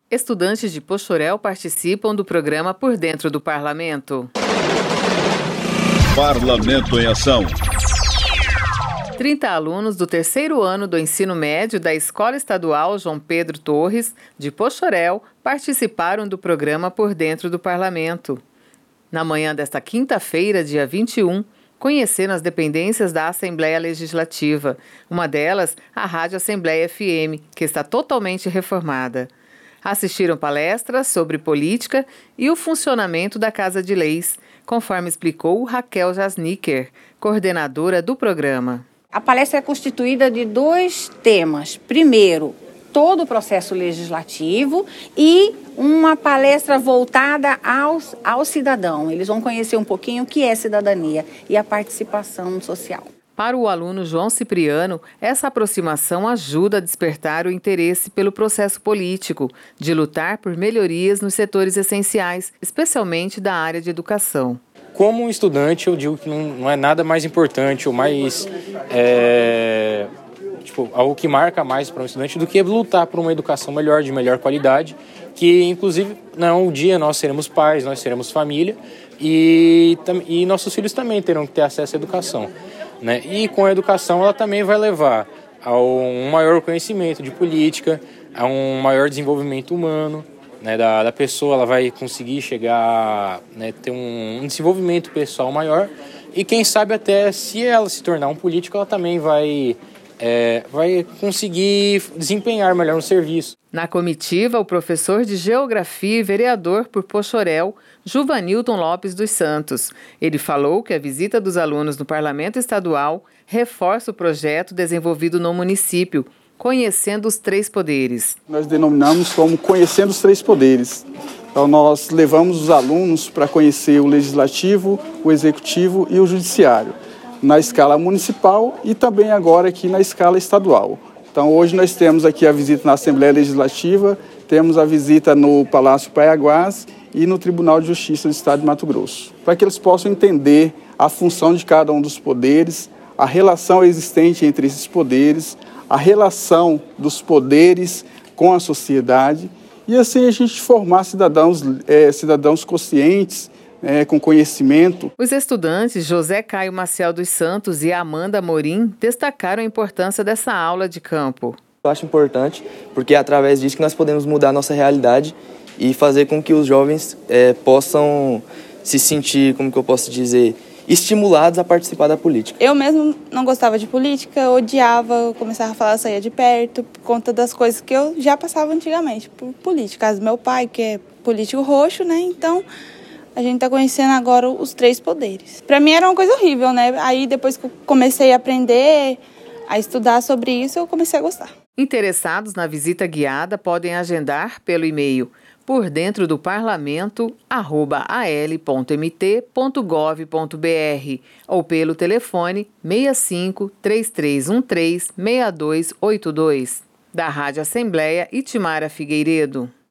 Estudantes de Poxoréu participam do programa Por Dentro do Parlamento. Parlamento em Ação. 30 alunos do terceiro ano do ensino médio da Escola Estadual João Pedro Torres, de Poxoréu, participaram do programa Por Dentro do Parlamento. Na manhã desta quinta-feira, dia 21, conheceram as dependências da Assembleia Legislativa, uma delas a Rádio Assembleia FM, que está totalmente reformada. Assistiram palestras sobre política e o funcionamento da Casa de Leis, conforme explicou Raquel Jasnicker, coordenadora do programa. A palestra é constituída de 2 temas. Primeiro, todo o processo legislativo e uma palestra voltada ao cidadão. Eles vão conhecer um pouquinho o que é cidadania e a participação social. Para o aluno João Cipriano, essa aproximação ajuda a despertar o interesse pelo processo político, de lutar por melhorias nos setores essenciais, especialmente da área de educação. Como um estudante, eu digo que não é nada mais importante ou mais algo que marca mais para um estudante do que lutar por uma educação melhor, de melhor qualidade, que inclusive um dia nós seremos pais, nós seremos família e nossos filhos também terão que ter acesso à educação. Né? E com a educação ela também vai levar a um maior conhecimento de política, a um maior desenvolvimento humano, né, da pessoa. Ela vai conseguir chegar, né, ter um desenvolvimento pessoal maior e quem sabe até se ela se tornar um político ela também vai conseguir desempenhar melhor no serviço. Na comitiva, o professor de Geografia e vereador por Poxoréu, Juvanilton Lopes dos Santos. Ele falou que a visita dos alunos no Parlamento Estadual reforça o projeto desenvolvido no município, Conhecendo os 3 Poderes. Nós denominamos como Conhecendo os 3 Poderes. Então, nós levamos os alunos para conhecer o Legislativo, o Executivo e o Judiciário, na escala municipal e também agora aqui na escala estadual. Então, hoje nós temos aqui a visita na Assembleia Legislativa, temos a visita no Palácio Paiaguás e no Tribunal de Justiça do Estado de Mato Grosso, para que eles possam entender a função de cada um dos poderes, a relação existente entre esses poderes, a relação dos poderes com a sociedade e assim a gente formar cidadãos conscientes, com conhecimento. Os estudantes José Caio Maciel dos Santos e Amanda Morim destacaram a importância dessa aula de campo. Eu acho importante porque é através disso que nós podemos mudar a nossa realidade e fazer com que os jovens possam se sentir, como que eu posso dizer, estimulados a participar da política. Eu mesmo não gostava de política, odiava, eu começava a falar, saía de perto, por conta das coisas que eu já passava antigamente, por política. Caso do meu pai, que é político roxo, né, então a gente está conhecendo agora os 3 poderes. Para mim era uma coisa horrível, né, aí depois que eu comecei a aprender, a estudar sobre isso, eu comecei a gostar. Interessados na visita guiada podem agendar pelo e-mail pordentro-do-parlamento@al.mt.gov.br ou pelo telefone 65 3313 6282. Da Rádio Assembleia, Itimara Figueiredo.